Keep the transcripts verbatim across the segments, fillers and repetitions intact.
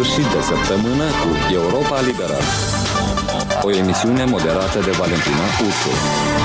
sfârșit de săptămână cu Europa Liberă. O emisiune moderată de Valentina Ursu.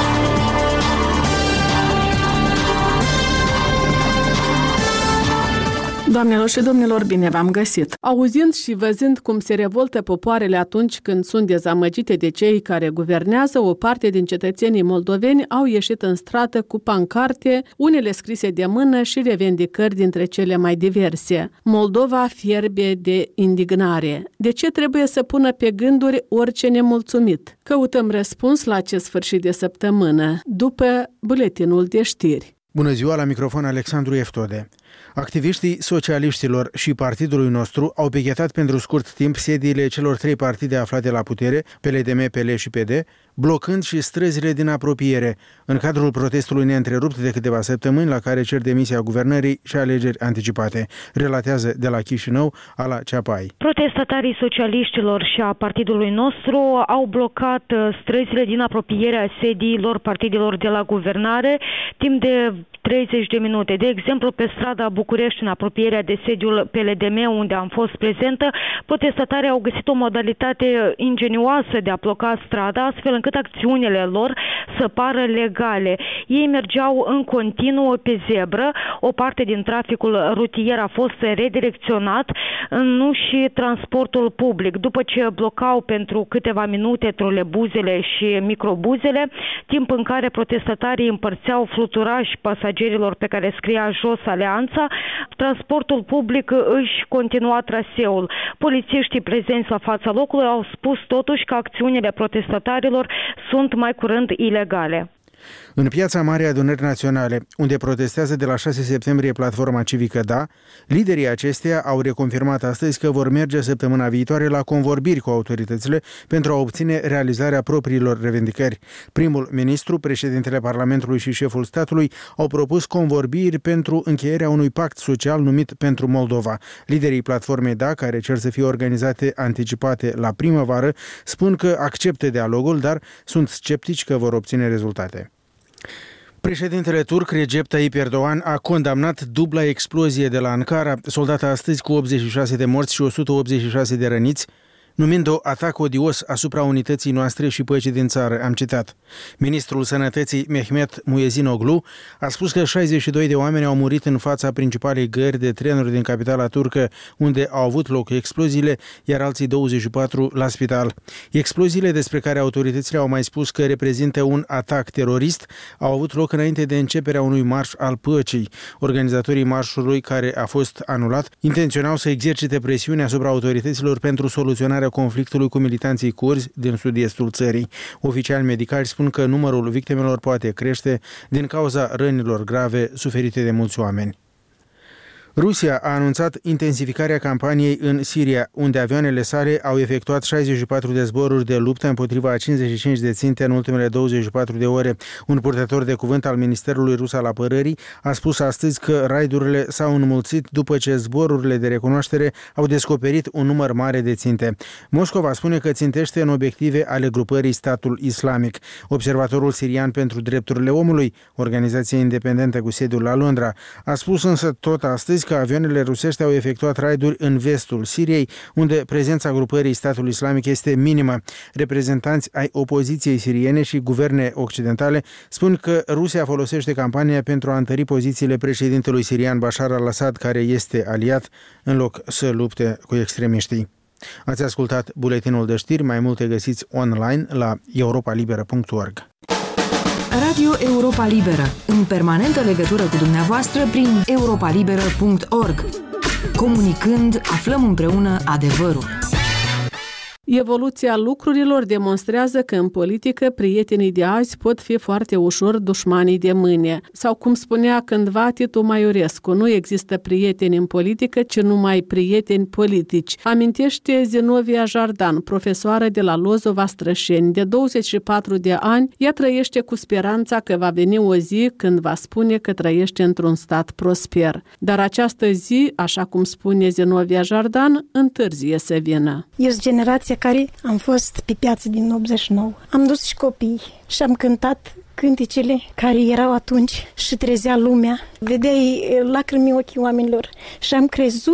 Doamnelor și domnilor, bine v-am găsit! Auzind și văzând cum se revoltă popoarele atunci când sunt dezamăgite de cei care guvernează, o parte din cetățenii moldoveni au ieșit în stradă cu pancarte, unele scrise de mână și revendicări dintre cele mai diverse. Moldova fierbe de indignare. De ce trebuie să pună pe gânduri orice nemulțumit? Căutăm răspuns la acest sfârșit de săptămână, după buletinul de știri. Bună ziua, la microfon Alexandru Eftode. Activiștii socialiștilor și partidului nostru au pichetat pentru scurt timp sediile celor trei partide aflate la putere, P L D M, P L și P D, blocând și străzile din apropiere, în cadrul protestului neîntrerupt de câteva săptămâni la care cer demisia guvernării și alegeri anticipate, relatează de la Chișinău Ala Ceapai. Protestatarii socialiștilor și a partidului nostru au blocat străzile din apropierea sediilor partidelor de la guvernare timp de treizeci de minute. De exemplu, pe strada București, în apropierea de sediul P L D M, unde am fost prezentă, protestatarii au găsit o modalitate ingenioasă de a bloca strada, astfel încât acțiunile lor să pară legale. Ei mergeau în continuu pe zebră, o parte din traficul rutier a fost redirecționat, nu și transportul public. După ce blocau pentru câteva minute trolebuzele și microbuzele, timp în care protestatarii împărțeau fluturași pasagerilor pe care scria jos Alianța, transportul public își continua traseul. Polițiștii prezenți la fața locului au spus totuși că acțiunile protestatarilor sunt mai curând ilegale. În Piața Marii Adunări Naționale, unde protestează de la șase septembrie Platforma Civică Da, liderii acesteia au reconfirmat astăzi că vor merge săptămâna viitoare la convorbiri cu autoritățile pentru a obține realizarea propriilor revendicări. Primul ministru, președintele Parlamentului și șeful statului au propus convorbiri pentru încheierea unui pact social numit Pentru Moldova. Liderii Platformei Da, care cer să fie organizate anticipate la primăvară, spun că acceptă dialogul, dar sunt sceptici că vor obține rezultate. Președintele turc Recep Tayyip Erdogan a condamnat dubla explozie de la Ankara, soldată astăzi cu optzeci și șase de morți și o sută optzeci și șase de răniți, numind-o atac odios asupra unității noastre și păcii din țară, am citat. Ministrul Sănătății Mehmet Muezinoglu a spus că șaizeci și doi de oameni au murit în fața principalei gări de trenuri din capitala turcă, unde au avut loc exploziile, iar alții douăzeci și patru la spital. Exploziile, despre care autoritățile au mai spus că reprezintă un atac terorist, au avut loc înainte de începerea unui marș al păcii. Organizatorii marșului, care a fost anulat, intenționau să exercite presiune asupra autorităților pentru soluționarea conflictului cu militanții curzi din sud-estul țării. Oficiali medicali spun că numărul victimelor poate crește din cauza rănilor grave suferite de mulți oameni. Rusia a anunțat intensificarea campaniei în Siria, unde avioanele sale au efectuat șaizeci și patru de zboruri de luptă împotriva a cincizeci și cinci de ținte în ultimele douăzeci și patru de ore. Un purtător de cuvânt al Ministerului Rus al Apărării a spus astăzi că raidurile s-au înmulțit după ce zborurile de recunoaștere au descoperit un număr mare de ținte. Moscova spune că țintește în obiective ale grupării Statul Islamic. Observatorul sirian pentru drepturile omului, organizație independentă cu sediul la Londra, a spus însă tot astăzi că avioanele rusești au efectuat raiduri în vestul Siriei, unde prezența grupării Statul Islamic este minimă. Reprezentanți ai opoziției siriene și guverne occidentale spun că Rusia folosește campania pentru a întări pozițiile președintelui sirian Bashar al-Assad, care este aliat, în loc să lupte cu extremiștii. Ați ascultat buletinul de știri, mai multe găsiți online la europa liberă punct org. Radio Europa Liberă, în permanentă legătură cu dumneavoastră prin europa liberă punct org. Comunicând, aflăm împreună adevărul. Evoluția lucrurilor demonstrează că în politică prietenii de azi pot fi foarte ușor dușmanii de mâine. Sau cum spunea cândva Titu Maiorescu, nu există prieteni în politică, ci numai prieteni politici. Amintește Zinovia Jardan, profesoară de la Lozova Strășeni. De douăzeci și patru de ani, ea trăiește cu speranța că va veni o zi când va spune că trăiește într-un stat prosper. Dar această zi, așa cum spune Zinovia Jardan, întârzie să vină. Eu sunt generația care am fost pe piață din optzeci și nouă. Am dus și copii și am cântat cânticele care erau atunci și trezea lumea. Vedeai lacrimii ochii oamenilor și am crezut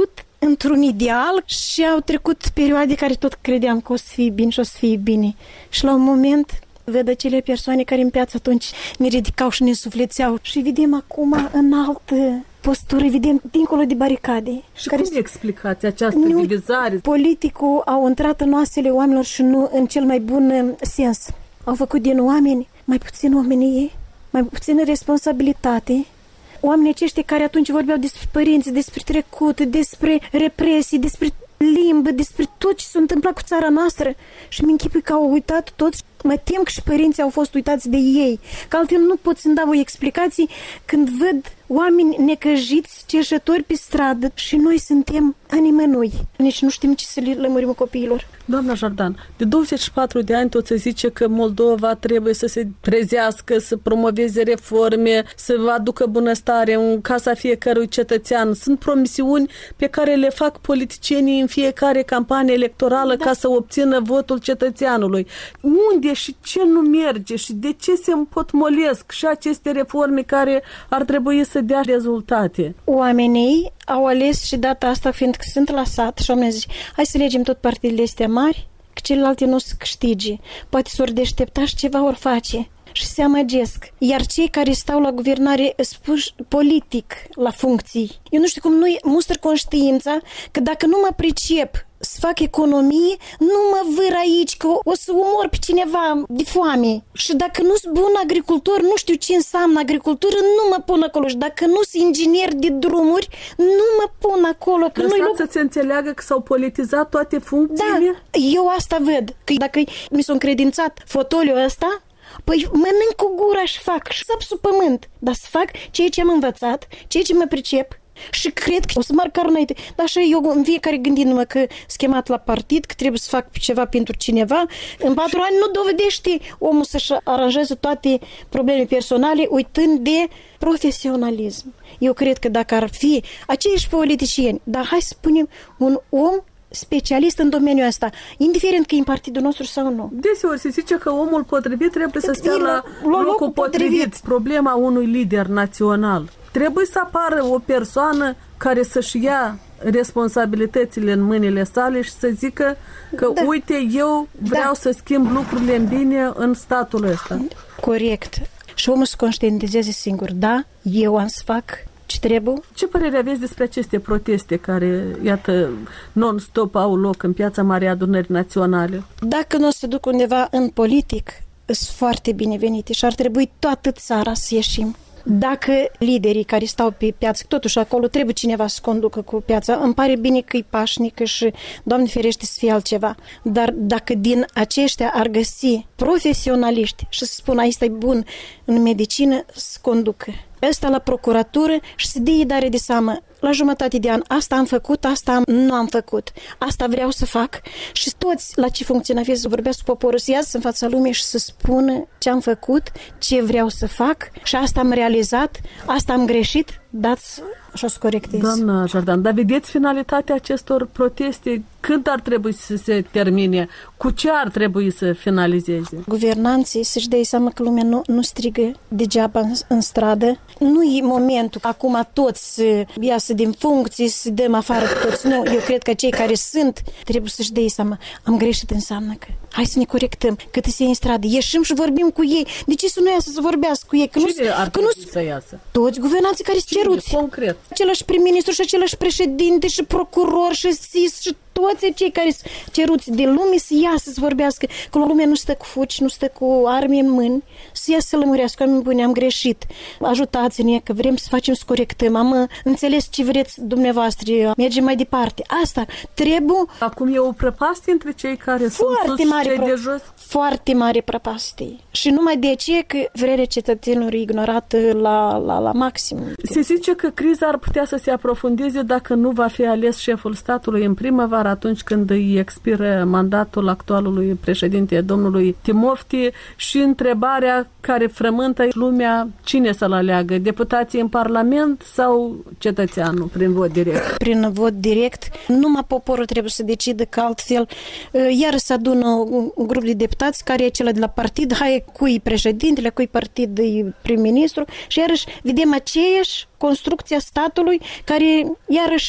într-un ideal și au trecut perioade care tot credeam că o să fie bine și o să fie bine. Și la un moment văd acele persoane care în piață atunci ne ridicau și ne suflețeau și vedem acum în altă postură, vedem dincolo de baricade. Și care cum explicați această nu, divizare? Politicul au intrat în oasele oamenilor și nu în cel mai bun sens. Au făcut din oameni mai puțin omenie, mai puțină responsabilitate. Oamenii aceștia care atunci vorbeau despre părinți, despre trecut, despre represii, despre limbă, despre tot ce s-a întâmplat cu țara noastră și mi-închipui că au uitat toți. Mă tem că și părinții au fost uitați de ei, că altfel nu pot să-mi dau o explicație când văd oameni necăjiți, cerșători pe stradă și noi suntem a nimănui. Nici nu știm ce să le lămurim copiilor. Doamna Jordan, de douăzeci și patru de ani tot se zice că Moldova trebuie să se trezească, să promoveze reforme, să aducă bunăstare în casa fiecărui cetățean. Sunt promisiuni pe care le fac politicienii în fiecare campanie electorală da. Ca să obțină votul cetățeanului. Unde și ce nu merge și de ce se împotmolesc și aceste reforme care ar trebui să dea rezultate? Oamenii au ales și data asta, fiindcă sunt la sat și oamenii zic, hai să legem tot partidele astea mari, că celelalte nu o să câștige. Poate s-or deștepta și ceva or face. Și se amăgesc. Iar cei care stau la guvernare spuși politic la funcții. Eu nu știu cum nu-i mustră conștiința că dacă nu mă pricep să fac economie, nu mă vâr aici, că o să umor pe cineva de foame. Și dacă nu sunt bun agricultor, nu știu ce înseamnă agricultură, nu mă pun acolo. Și dacă nu sunt inginer de drumuri, nu mă pun acolo. Că Lăsați nu să se înțeleagă că s-au politizat toate funcțiile? Da, eu asta văd. Că dacă mi s-a încredințat fotoliul ăsta, păi mănânc cu gura și fac și sap sub pământ, dar să fac ceea ce am învățat, ceea ce mă pricep și cred că o să marcar înainte. Dar așa eu în fiecare gândindu-mă că schemat la partid, că trebuie să fac ceva pentru cineva, în patru ani nu dovedește omul să-și aranjeze toate probleme personale uitând de profesionalism. Eu cred că dacă ar fi aceiași politicieni, dar hai să spunem un om specialist în domeniul ăsta, indiferent că e în partidul nostru sau nu. Deseori se zice că omul potrivit trebuie să stea la, la locul, locul potrivit. potrivit. Problema unui lider național. Trebuie să apară o persoană care să-și ia responsabilitățile în mâinile sale și să zică că da. uite, eu vreau da. să schimb lucrurile în bine în statul ăsta. Corect. Și omul să conștientizeze singur. Da, eu am să fac ce trebuie. Ce părere aveți despre aceste proteste care, iată, non-stop au loc în Piața Marii Adunări Naționale? Dacă nu o să duc undeva în politic, sunt foarte binevenite și ar trebui toată țara să ieșim. Dacă liderii care stau pe piață, totuși acolo trebuie cineva să conducă cu piața, îmi pare bine că e pașnică și, Doamne ferește, să fie altceva. Dar dacă din aceștia ar găsi profesionaliști și să spună, aici e bun în medicină, să conducă. Ăsta la procuratură și să dea dare de seamă la jumătate de an. Asta am făcut, asta nu am făcut. Asta vreau să fac. Și toți la ce funcționează să vorbească cu poporul, să iasă în fața lumii și să spună ce am făcut, ce vreau să fac și asta am realizat, asta am greșit, dați și o să corectez. Doamna Jordan, dar vedeți finalitatea acestor proteste? Când ar trebui să se termine? Cu ce ar trebui să finalizeze? Guvernanții să-și dea seama că lumea nu, nu strigă degeaba în, în stradă. Nu e momentul acum toți să iasă din funcții, să dăm afară pe toți. Nu, eu cred că cei care sunt trebuie să-și dea seama. Am greșit, înseamnă că hai să ne corectăm, cât se în stradă, ieșim și vorbim cu ei. De ce să nu iasă să vorbească cu ei? Că Cine nu, ar că nu, să iasă? Toți guvernanții care sunt ceruți. Concret. Același prim-ministru și același președinte și procuror și S I S și toți cei care sunt ceruți de lume să iasă să vorbească, că lumea nu stă cu fuci, nu stă cu arme în mâini, să iasă să lămurească, oameni buni, am greșit, ajutați-ne că vrem să facem, să corectăm, am înțeles ce vreți dumneavoastră, mergem mai departe. Asta trebuie. Acum e o prăpastie între cei care foarte sunt sus mare și cei pro- de jos? Foarte mare prăpastie. Și numai de aceea că vrerea cetățenilor e ignorată la, la, la maxim. Se zice că criza ar putea să se aprofundeze dacă nu va fi ales șeful statului în primăvară, atunci când îi expiră mandatul actualului președinte, domnului Timofti, și întrebarea care frământă lumea, cine să-l aleagă, deputații în Parlament sau cetățeanul prin vot direct? Prin vot direct. Numai poporul trebuie să decidă că altfel iar să adună un grup de deputați care e acela de la partid, hai cui președintele, cui partid e prim-ministru și iarăși vedem aceeași construcția statului care iarăși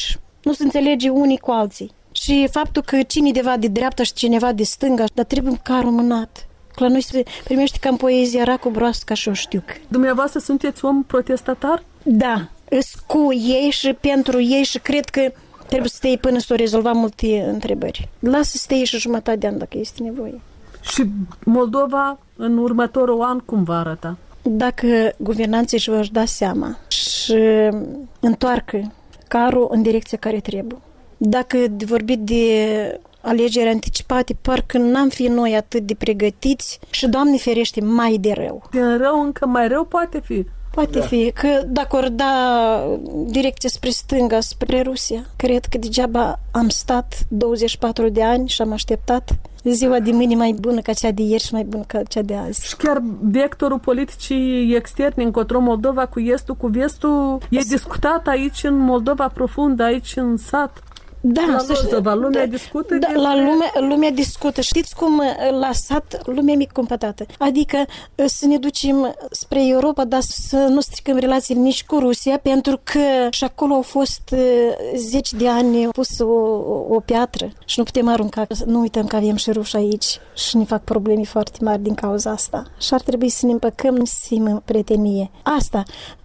Nu se înțelege unii cu alții. Și faptul că cineva de dreapta și cineva de stânga, dar trebuie carul mânat. Că la noi se primește ca în poezia racul broască și o știuc. Dumneavoastră sunteți om protestatar? Da, îs cu ei și pentru ei și cred că trebuie să stai până să o rezolva multe întrebări. Lasă să stai și jumătate de an dacă este nevoie. Și Moldova în următorul an cum va arăta? Dacă guvernanții își vor da seama și întoarcă carul în direcția care trebuie. Dacă de vorbit de alegeri anticipate, parcă n-am fi noi atât de pregătiți și, Doamne ferește, mai de rău. Din rău încă mai rău poate fi. Poate da. fi, că dacă ori da direcție spre stânga, spre Rusia, cred că degeaba am stat douăzeci și patru de ani și am așteptat ziua de mâine mai bună ca cea de ieri și mai bună ca cea de azi. Și chiar vectorul politicii externe încotro Moldova cu estul, cu vestul, e discutat aici în Moldova profund, aici în sat. Da, la Lozova, lumea da, discută da, despre... la lume, lumea discută. Știți cum la sat lumea mic cumpătată. Adică să ne ducem spre Europa, dar să nu stricăm relațiile nici cu Rusia, pentru că și acolo au fost zeci de ani pus o, o piatră și nu putem arunca. Nu uităm că avem și ruși aici și ne fac probleme foarte mari din cauza asta. Și ar trebui să ne împăcăm, să fim prietenie. Asta,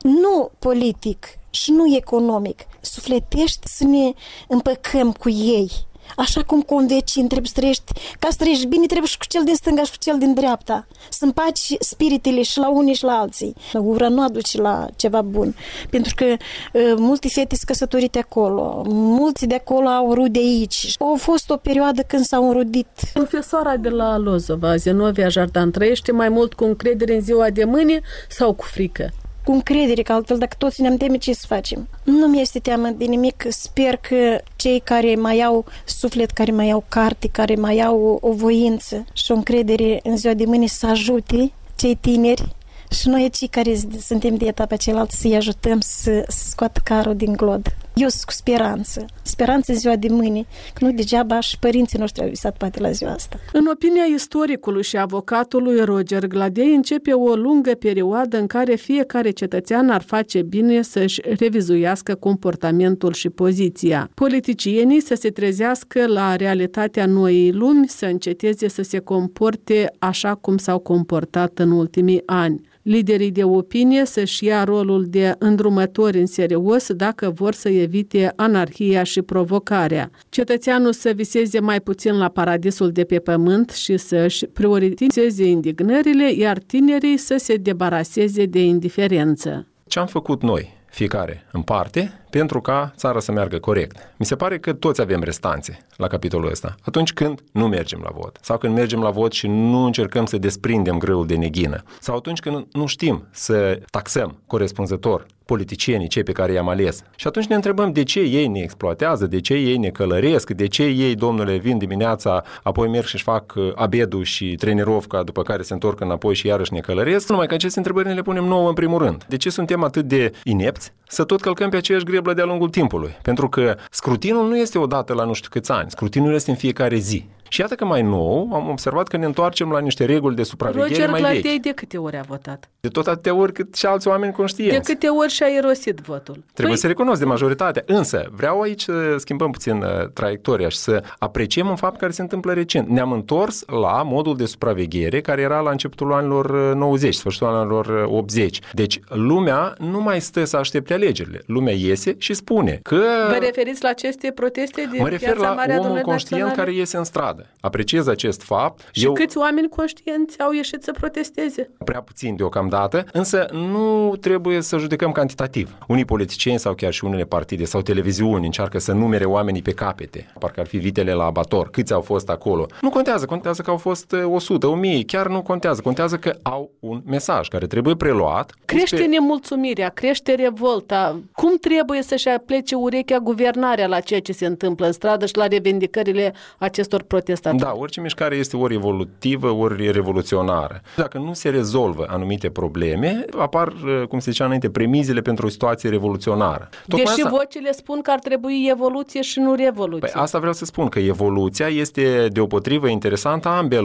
nu politic și nu economic. Sufletești să ne împăcăm cu ei. Așa cum cu un vecin trebuie să trăiești, ca să trăiești bine, trebuie și cu cel din stânga și cu cel din dreapta. Să împaci spiritele și la unii și la alții. Ura nu aduce la ceva bun. Pentru că uh, multe fete sunt căsătorite acolo, mulți de acolo au rude aici. A fost o perioadă când s-au înrudit. Profesoara de la Lozova, Zenovia Jardan, trăiește mai mult cu încredere în ziua de mâine sau cu frică? Cu încredere, că altfel dacă toți ne-am teme, ce să facem? Nu mi-este teamă de nimic. Sper că cei care mai au suflet, care mai au carte, care mai au o voință și o încredere în ziua de mâine să ajute cei tineri și noi cei care suntem de etapa cealaltă să-i ajutăm să scoată carul din glod. Eu sunt cu speranță. Speranță ziua de mâine, că nu degeaba și părinții noștri au visat poate la ziua asta. În opinia istoricului și avocatului Roger Gladei, începe o lungă perioadă în care fiecare cetățean ar face bine să-și revizuiască comportamentul și poziția. Politicienii să se trezească la realitatea noii lumi, să înceteze să se comporte așa cum s-au comportat în ultimii ani. Liderii de opinie să-și ia rolul de îndrumători în serios dacă vor să evite anarhia și provocarea. Cetățeanul să viseze mai puțin la paradisul de pe pământ și să-și prioritizeze indignările, iar tinerii să se debaraseze de indiferență. Ce am făcut noi, fiecare în parte, pentru ca țara să meargă corect? Mi se pare că toți avem restanțe la capitolul ăsta. Atunci când nu mergem la vot, sau când mergem la vot și nu încercăm să desprindem grâul de neghină, sau atunci când nu știm să taxăm corespunzător politicienii, cei pe care i-am ales. Și atunci ne întrebăm de ce ei ne exploatează, de ce ei ne călăresc, de ce ei, domnule, vin dimineața, apoi merg și-și fac abedul și trenirovca, după care se întorc înapoi și iarăși ne călăresc. Numai că aceste întrebări ne le punem nouă în primul rând. De ce suntem atât de inepți să tot călcăm pe aceeași greblă de-a lungul timpului? Pentru că scrutinul nu este odată la nu știu câți ani, scrutinul este în fiecare zi. Și iată că mai nou am observat că ne întoarcem la niște reguli de supraveghere Roger mai vechi. Gladei de câte ori a votat? De tot atâtea ori cât și alți oameni conștienți. De câte ori și-a irosit votul? Trebuie păi... să recunosc de majoritate. Însă, vreau aici să schimbăm puțin uh, traiectoria și să apreciem un fapt care se întâmplă recent. Ne-am întors la modul de supraveghere care era la începutul anilor nouăzeci, sfârșitul anilor optzeci. Deci, lumea nu mai stă să aștepte alegerile. Lumea iese și spune că... Vă referiți la aceste proteste din Mă refer Piața la Mare a omul conștient care iese în stradă. Apreciez acest fapt. Și Eu... câți oameni conștienți au ieșit să protesteze? Prea puțin deocamdată, însă nu trebuie să judecăm cantitativ. Unii politicieni sau chiar și unele partide sau televiziuni încearcă să numere oamenii pe capete, parcă ar fi vitele la abator, câți au fost acolo. Nu contează, contează că au fost o sută, o mie, chiar nu contează, contează că au un mesaj care trebuie preluat. Crește pe... nemulțumirea, crește revolta. Cum trebuie să-și aplece urechea guvernarea la ceea ce se întâmplă în stradă și la revendicările acestor protestatori? Da, orice mișcare este ori evolutivă, ori revoluționară. Dacă nu se rezolvă anumite probleme, apar, cum se zicea înainte, premizele pentru o situație revoluționară. Tocmai Deși asta... vocile spun că ar trebui evoluție și nu revoluție. Păi asta vreau să spun, că evoluția este deopotrivă interesantă ambelor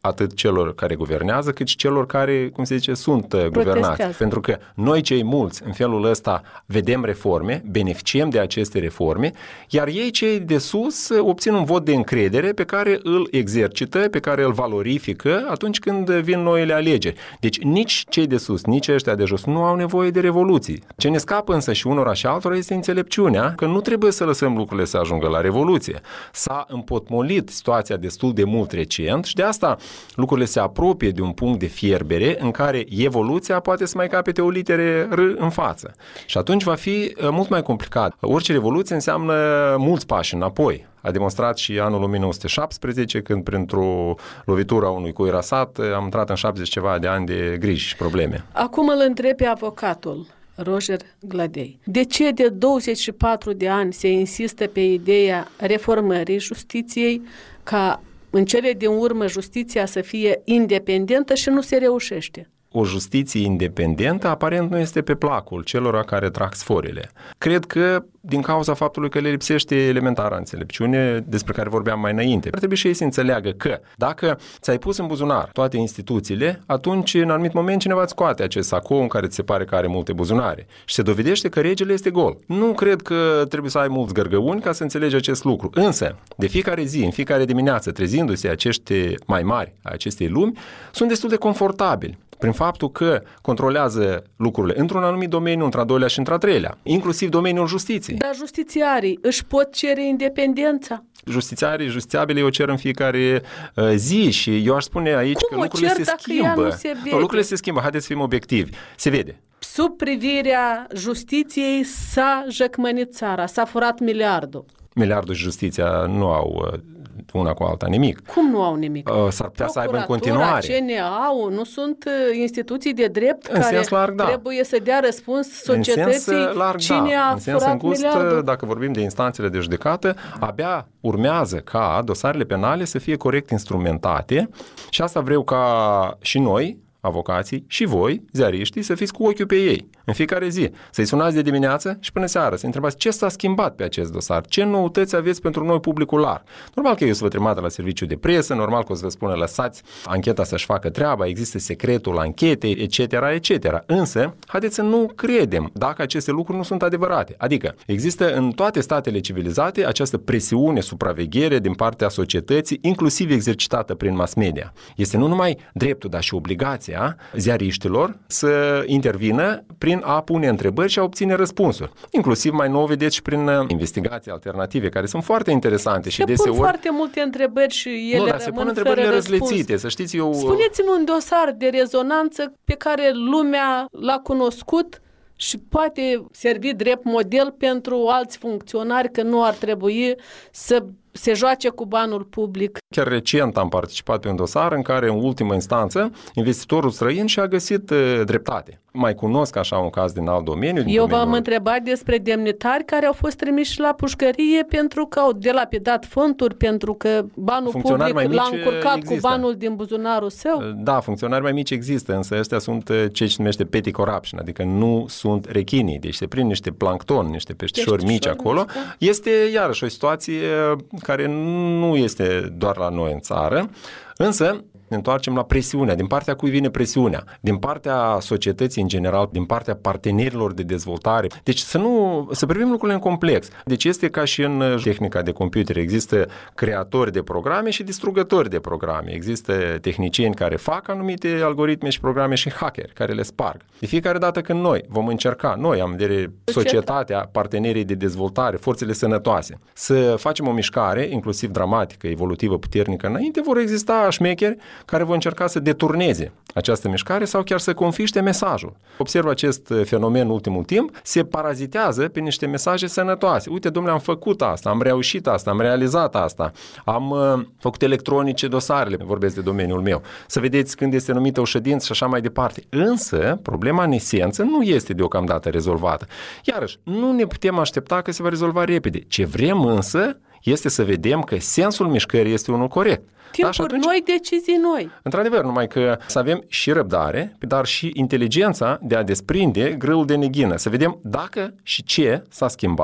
atât celor care guvernează, cât și celor care, cum se zice, sunt uh, guvernați. Pentru că noi cei mulți, în felul ăsta, vedem reforme, beneficiem de aceste reforme, iar ei cei de sus obțin un vot de încredere pe care îl exercită, pe care îl valorifică atunci când vin noile alegeri. Deci nici cei de sus, nici ăștia de jos nu au nevoie de revoluții. Ce ne scapă însă și unora și altora este înțelepciunea că nu trebuie să lăsăm lucrurile să ajungă la revoluție. S-a împotmolit situația destul de mult recent și de asta lucrurile se apropie de un punct de fierbere în care evoluția poate să mai capete o litere R în față. Și atunci va fi mult mai complicat. Orice revoluție înseamnă mulți pași înapoi. A demonstrat și anul o mie nouă sute șaptesprezece, când printr-o lovitură a unui cui rasat am intrat în șaptezeci ceva de ani de griji și probleme. Acum îl întreb pe avocatul Roger Gladei. De ce de douăzeci și patru de ani se insistă pe ideea reformării justiției ca în cele din urmă justiția să fie independentă și nu se reușește? O justiție independentă aparent nu este pe placul celor care trag sforile. Cred că din cauza faptului că le lipsește elementara înțelepciune despre care vorbeam mai înainte. Ar trebui și ei să înțeleagă că dacă ți-ai pus în buzunar toate instituțiile, atunci în anumit moment cineva îți scoate acest sacou în care ți se pare că are multe buzunare și se dovedește că regele este gol. Nu cred că trebuie să ai mulți gărgăuni ca să înțelegi acest lucru. Însă, de fiecare zi, în fiecare dimineață, trezindu-se acești mai mari a acestei lumi, sunt destul de confortabili prin faptul că controlează lucrurile într-un anumit domeniu, într-al doilea și într-al treilea, inclusiv domeniul justiției. Dar justițiarii își pot cere independența? Justițiarii, justițiabili o cer în fiecare uh, zi și eu aș spune aici Cum că lucrurile se schimbă. Se no, lucrurile se schimbă, haideți să fim obiectivi. Se vede. Sub privirea justiției s-a jăcmănit țara, s-a furat miliardul. Miliardul și justiția nu au uh, una cu alta nimic. Cum nu au nimic? Uh, s-ar putea să aibă în continuare. C N A-ul nu sunt instituții de drept în care sens larg, da. trebuie să dea răspuns societății în sens larg, cine da. a în sens furat îngust, miliardul. Dacă vorbim de instanțele de judecată, abia urmează ca dosarele penale să fie corect instrumentate și asta vreau ca și noi, avocații, și voi, ziariștii, să fiți cu ochiul pe ei în fiecare zi. Să-i sunați de dimineață și până seara, să întrebați ce s-a schimbat pe acest dosar, ce noutăți aveți pentru noi publicul larg. Normal că eu să vă trimată la serviciu de presă, normal că o să vă spună lăsați ancheta să-și facă treaba, există secretul anchetei, et cetera, et cetera. Însă, haideți să nu credem dacă aceste lucruri nu sunt adevărate. Adică, există în toate statele civilizate această presiune, supraveghere din partea societății, inclusiv exercitată prin mass media. Este nu numai dreptul, dar și obligația ziariștilor să intervină prin a pune întrebări și a obține răspunsuri. Inclusiv mai nou vedeți și prin investigații alternative, care sunt foarte interesante se și deseori... Se pun foarte multe întrebări și ele nu, dar rămân se pun întrebările răzlețite, să știți eu... Spuneți-mi un dosar de rezonanță pe care lumea l-a cunoscut și poate servi drept model pentru alți funcționari că nu ar trebui să se joace cu banul public. Chiar recent am participat pe un dosar în care, în ultimă instanță, investitorul străin și-a găsit uh, dreptate. Mai cunosc așa un caz din alt domeniu. Din Eu domeniul... v-am întrebat despre demnitari care au fost trimiși la pușcărie pentru că au delapidat fonduri, pentru că banul public l-a încurcat există. Cu banul din buzunarul său. Da, funcționari mai mici există, însă ăstea sunt ce se numește petty corruption, adică nu sunt rechinii, deci se prind niște plancton, niște peștișori mici acolo. Da. Este iarăși o situație care nu este doar la noi în țară, însă ne întoarcem la presiunea. Din partea cui vine presiunea? Din partea societății în general, din partea partenerilor de dezvoltare. Deci să nu, să privim lucrurile în complex. Deci este ca și în tehnica de computer. Există creatori de programe și distrugători de programe. Există tehnicieni care fac anumite algoritme și programe și hackeri care le sparg. De fiecare dată când noi vom încerca, noi am de societatea, partenerii de dezvoltare, forțele sănătoase, să facem o mișcare, inclusiv dramatică, evolutivă, puternică înainte, vor exista șmecheri care vor încerca să deturneze această mișcare sau chiar să confiște mesajul. Observ acest fenomen în ultimul timp, se parazitează pe niște mesaje sănătoase. Uite, domnule, am făcut asta, am reușit asta, am realizat asta, am uh, făcut electronice dosarele, vorbesc de domeniul meu. Să vedeți când este numită o ședință și așa mai departe. Însă, problema în esență nu este deocamdată rezolvată. Iarăși, nu ne putem aștepta că se va rezolva repede. Ce vrem însă este să vedem că sensul mișcării este unul corect. Timpuri da, atunci, noi, decizii noi. Într-adevăr, numai că să avem și răbdare, dar și inteligența de a desprinde grâul de neghină. Să vedem dacă și ce s-a schimbat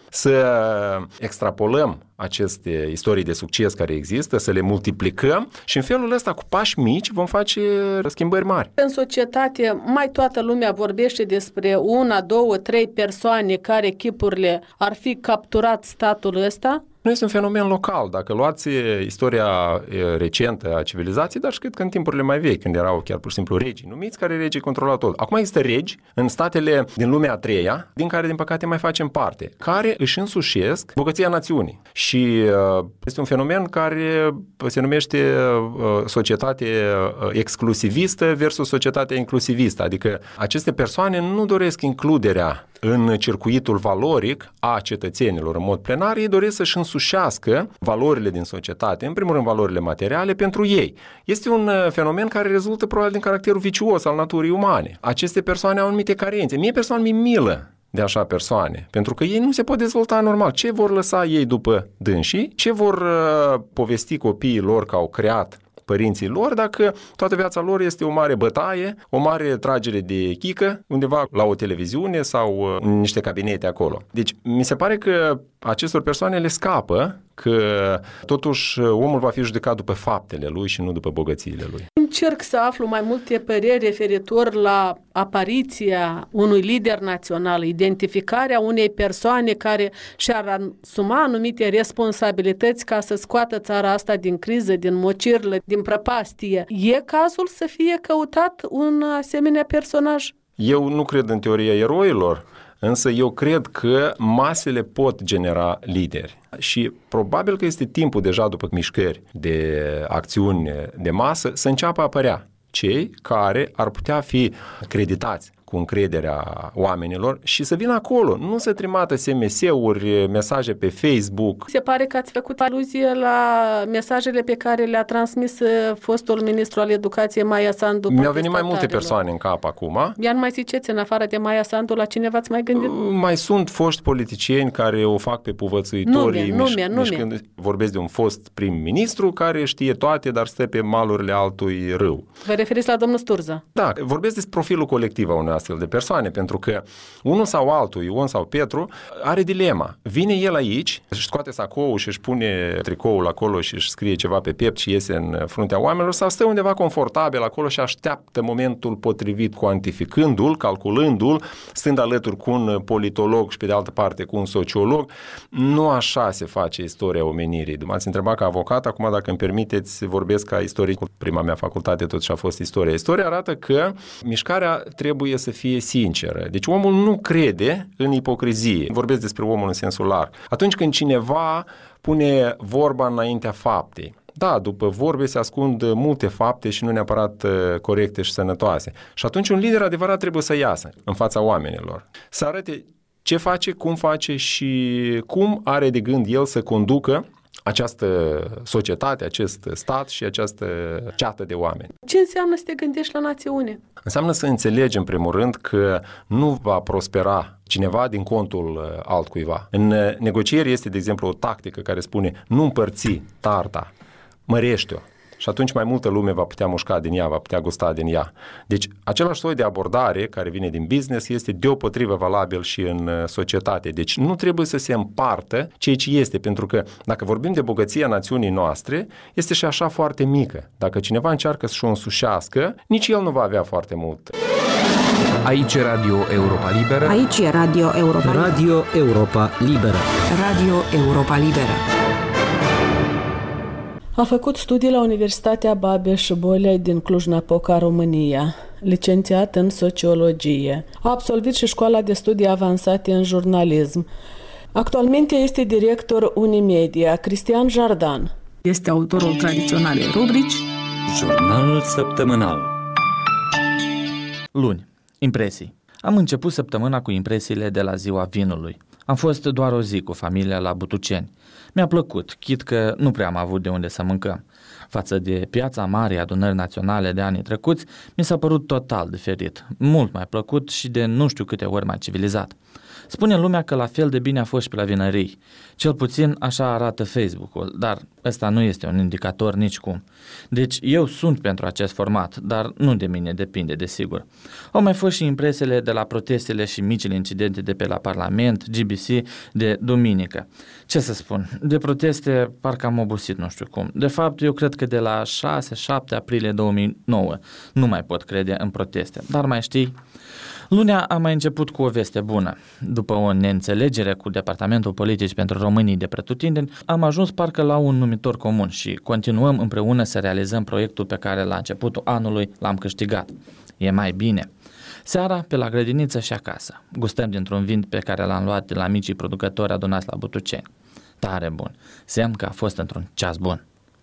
să extrapolăm aceste istorii de succes care există, să le multiplicăm și în felul ăsta, cu pași mici, vom face schimbări mari. În societate, mai toată lumea vorbește despre una, două, trei persoane care chipurile ar fi capturat statul ăsta. Nu este un fenomen local. Dacă luați istoria recentă a civilizației, dar și cred că în timpurile mai vechi, când erau chiar pur și simplu regii numiți, care regii controlau tot. Acum există regi în statele din lumea a treia, din care, din păcate, mai facem parte, care își însușesc bogăția națiunii. Și este un fenomen care se numește societate exclusivistă versus societate inclusivistă. Adică aceste persoane nu doresc includerea în circuitul valoric a cetățenilor în mod plenar, ei doresc să-și însușească valorile din societate, în primul rând valorile materiale, pentru ei. Este un fenomen care rezultă probabil din caracterul vicios al naturii umane. Aceste persoane au anumite carențe. Mie personal mi milă de așa persoane, pentru că ei nu se pot dezvolta normal. Ce vor lăsa ei după dânsii? Ce vor uh, povesti copiii lor că au creat părinții lor, dacă toată viața lor este o mare bătaie, o mare tragere de chică, undeva la o televiziune sau în niște cabinete acolo. Deci, mi se pare că acestor persoane le scapă că totuși omul va fi judecat după faptele lui și nu după bogățiile lui. Încerc să aflu mai multe păreri referitor la apariția unui lider național, identificarea unei persoane care și-ar asuma anumite responsabilități ca să scoată țara asta din criză, din mocirlă, din prăpastie. E cazul să fie căutat un asemenea personaj? Eu nu cred în teoria eroilor, însă eu cred că masele pot genera lideri. Și probabil că este timpul deja după mișcări de acțiuni de masă să înceapă a apărea cei care ar putea fi creditați cu încrederea oamenilor și să vină acolo, nu să trimată S M S-uri, mesaje pe Facebook. Se pare că ați făcut aluzie la mesajele pe care le-a transmis fostul ministru al educației Maia Sandu. Mi-au venit mai multe persoane în cap acum. Iar nu mai ziceți, în afară de Maia Sandu, la cineva ați mai gândit? Mai sunt foști politicieni care o fac pe povățuitorii. Nume, nume, nume. Mișcând, vorbesc de un fost prim-ministru care știe toate, dar stă pe malurile altui râu. Vă referiți la domnul Sturza? Da, vorbesc despre profilul colectiv a unui astfel de persoane, pentru că unul sau altul, Ion sau Petru, are dilema. Vine el aici, își scoate sacoul și își pune tricoul acolo și își scrie ceva pe piept și iese în fruntea oamenilor, sau stă undeva confortabil acolo și așteaptă momentul potrivit, cuantificându-l, calculându-l, stând alături cu un politolog și pe de altă parte cu un sociolog. Nu așa se face istoria omenirii. M-ați întrebat ca avocat, acum dacă îmi permiteți, vorbesc ca istoric. Prima mea facultate totuși a fost istoria. Istoria arată că mișcarea trebuie să fie sinceră. Deci omul nu crede în ipocrizie. Vorbesc despre omul în sensul larg. Atunci când cineva pune vorba înaintea faptei. Da, după vorbe se ascund multe fapte și nu neapărat corecte și sănătoase. Și atunci un lider adevărat trebuie să iasă în fața oamenilor. Să arate ce face, cum face și cum are de gând el să conducă această societate, acest stat și această ceată de oameni. Ce înseamnă să te gândești la națiune? Înseamnă să înțelegi, în primul rând, că nu va prospera cineva din contul altcuiva. În negocieri este, de exemplu, o tactică care spune nu împărți tarta, mărește-o. Și atunci mai multă lume va putea mușca din ea, va putea gusta din ea. Deci, același soi de abordare care vine din business este deopotrivă valabil și în societate. Deci, nu trebuie să se împartă ceea ce este, pentru că dacă vorbim de bogăția națiunii noastre, este și așa foarte mică. Dacă cineva încearcă să-și o însușească, nici el nu va avea foarte mult. Aici e Radio Europa Liberă. Aici e Radio Europa Liberă. Radio Europa Liberă. Radio Europa Liberă. A făcut studii la Universitatea Babeș-Bolyai din Cluj-Napoca, România, licențiat în sociologie. A absolvit și școala de studii avansate în jurnalism. Actualmente este director Unimedia. Cristian Jardan este autorul tradiționalei rubrici Jurnal săptămânal. Luni. Impresii. Am început săptămâna cu impresiile de la ziua vinului. Am fost doar o zi cu familia la Butuceni. Mi-a plăcut, chit că nu prea am avut de unde să mâncăm. Față de Piața Marii Adunări Naționale de anii trecuți, mi s-a părut total diferit, mult mai plăcut și de nu știu câte ori mai civilizat. Spune lumea că la fel de bine a fost și pe la vinării. Cel puțin așa arată Facebook-ul, dar ăsta nu este un indicator nicicum. Deci eu sunt pentru acest format, dar nu de mine depinde, desigur. Au mai fost și impresiile de la protestele și micile incidente de pe la Parlament, G B C, de duminică. Ce să spun, de proteste parcă am obosit, nu știu cum. De fapt, eu cred că de la șase șapte aprilie două mii nouă nu mai pot crede în proteste, dar mai știi... Lunea a mai început cu o veste bună. După o neînțelegere cu Departamentul Politic pentru Românii de pretutindeni, am ajuns parcă la un numitor comun și continuăm împreună să realizăm proiectul pe care la începutul anului l-am câștigat. E mai bine. Seara, pe la grădiniță și acasă. Gustăm dintr-un vin pe care l-am luat de la micii producători adunați la Butuceni. Tare bun. Semn că a fost într-un ceas bun.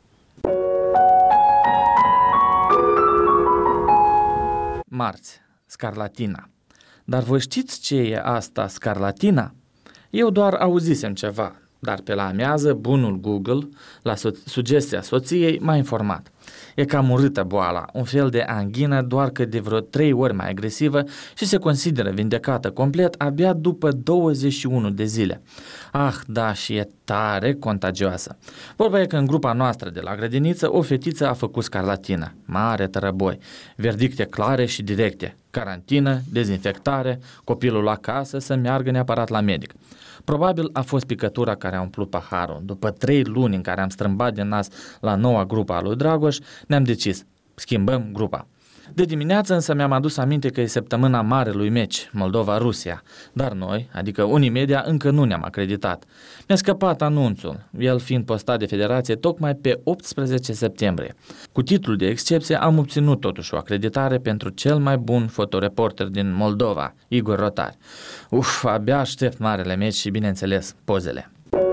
Marți. Scarlatina. Dar voi știți ce e asta scarlatina? Eu doar auzisem ceva, dar pe la amiază bunul Google, la so- sugestia soției, m-a informat. E cam urâtă boala, un fel de anghină, doar că de vreo trei ori mai agresivă și se consideră vindecată complet abia după douăzeci și unu de zile. Ah, da, și e tare contagioasă. Vorba e că în grupa noastră de la grădiniță o fetiță a făcut scarlatină. Mare tărăboi, verdicte clare și directe, carantină, dezinfectare, copilul la casă să meargă neapărat la medic. Probabil a fost picătura care a umplut paharul. După trei luni în care am strâmbat din nas la noua grupă a lui Dragoș, ne-am decis, schimbăm grupa. De dimineață însă mi-am adus aminte că e săptămâna marelui meci, Moldova-Rusia, dar noi, adică Unimedia, încă nu ne-am acreditat. Mi-a scăpat anunțul, el fiind postat de federație tocmai pe optsprezece septembrie. Cu titlul de excepție am obținut totuși o acreditare pentru cel mai bun fotoreporter din Moldova, Igor Rotari. Uf, abia aștept marele meci și, bineînțeles, pozele.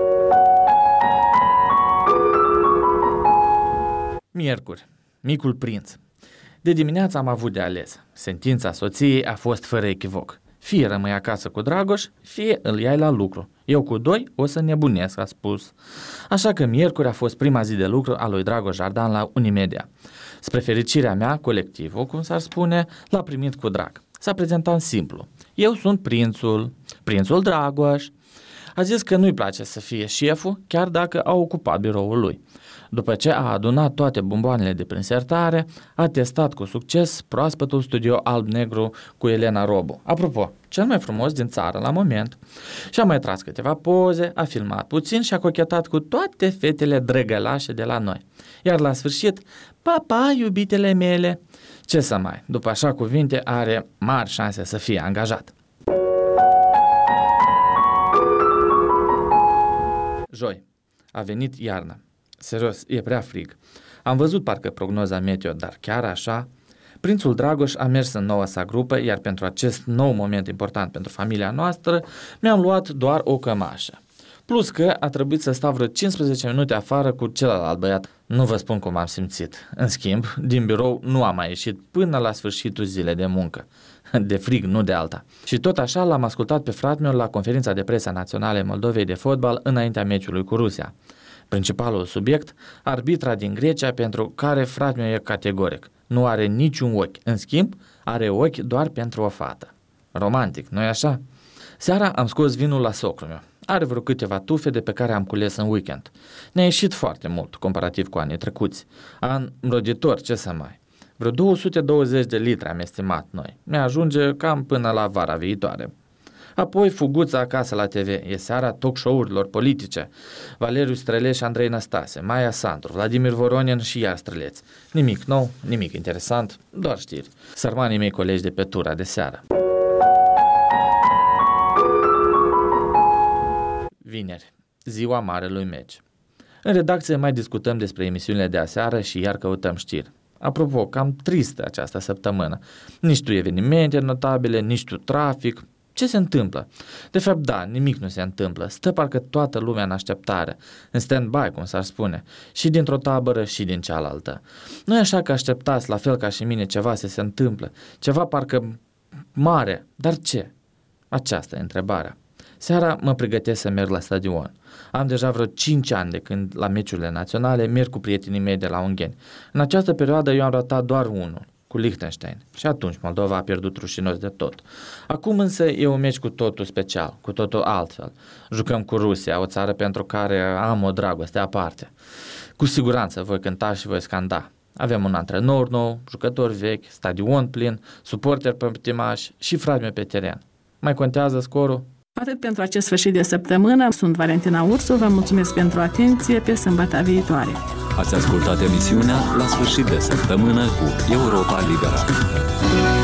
Miercuri, Micul Prinț. De dimineață am avut de ales. Sentința soției a fost fără echivoc. Fie rămâi acasă cu Dragoș, fie îl iai la lucru. Eu cu doi o să nebunesc, a spus. Așa că miercuri a fost prima zi de lucru a lui Dragoș Jardan la Unimedia. Spre fericirea mea, colectivul, cum s-ar spune, l-a primit cu drag. S-a prezentat simplu. Eu sunt prințul, prințul Dragoș. A zis că nu-i place să fie șeful, chiar dacă a ocupat biroul lui. După ce a adunat toate bomboanele de prin sertare, a testat cu succes proaspătul studio alb-negru cu Elena Robu. Apropo, cel mai frumos din țară la moment. Și-a mai tras câteva poze, a filmat puțin și a cochetat cu toate fetele drăgălașe de la noi. Iar la sfârșit, pa, pa, iubitele mele! Ce să mai, după așa cuvinte, are mari șanse să fie angajat. Joi. A venit iarna. Serios, e prea frig. Am văzut parcă prognoza meteo, dar chiar așa? Prințul Dragoș a mers în noua sa grupă, iar pentru acest nou moment important pentru familia noastră, mi-am luat doar o cămașă. Plus că a trebuit să stau vreo cincisprezece minute afară cu celălalt băiat. Nu vă spun cum am simțit. În schimb, din birou nu am mai ieșit până la sfârșitul zilei de muncă. De frig, nu de alta. Și tot așa l-am ascultat pe fratele meu la conferința de presă națională Moldovei de fotbal înaintea meciului cu Rusia. Principalul subiect, arbitra din Grecia, pentru care fratele meu e categoric. Nu are niciun ochi. În schimb, are ochi doar pentru o fată. Romantic, nu-i așa? Seara am scos vinul la socrul meu. Are vreo câteva tufe de pe care am cules în weekend. Ne-a ieșit foarte mult, comparativ cu anii trecuți. An roditor, ce să mai. Vreo două sute douăzeci de litri am estimat noi. Ne ajunge cam până la vara viitoare. Apoi fuguța acasă la T V. E seara talk show-urilor politice. Valeriu Străleț și Andrei Năstase, Maia Sandru, Vladimir Voronin și iar Străleț. Nimic nou, nimic interesant, doar știri. Sărmanii mei colegi de pe tura de seară. Vineri, ziua marelui meci. În redacție mai discutăm despre emisiunile de aseară și iar căutăm știri. Apropo, cam tristă această săptămână. Nici tu evenimente notabile, nici tu trafic. Ce se întâmplă? De fapt, da, nimic nu se întâmplă. Stă parcă toată lumea în așteptare, în stand-by, cum s-ar spune, și dintr-o tabără și din cealaltă. Nu e așa că așteptați, la fel ca și mine, ceva să se întâmplă, ceva parcă mare, dar ce? Aceasta e întrebarea. Seara mă pregătesc să merg la stadion. Am deja vreo cinci ani de când la meciurile naționale merg cu prietenii mei de la Ungheni. În această perioadă eu am ratat doar unul, cu Liechtenstein și atunci Moldova a pierdut rușinos de tot. Acum însă e un meci cu totul special, cu totul altfel. Jucăm cu Rusia, o țară pentru care am o dragoste aparte. Cu siguranță voi cânta și voi scanda. Avem un antrenor nou, jucători vechi, stadion plin, suporteri pătimași și fragme pe teren. Mai contează scorul? Atât pentru acest sfârșit de săptămână. Sunt Valentina Ursu, vă mulțumesc pentru atenție, pe sâmbătă viitoare. Ați ascultat emisiunea La sfârșit de săptămână cu Europa Liberă.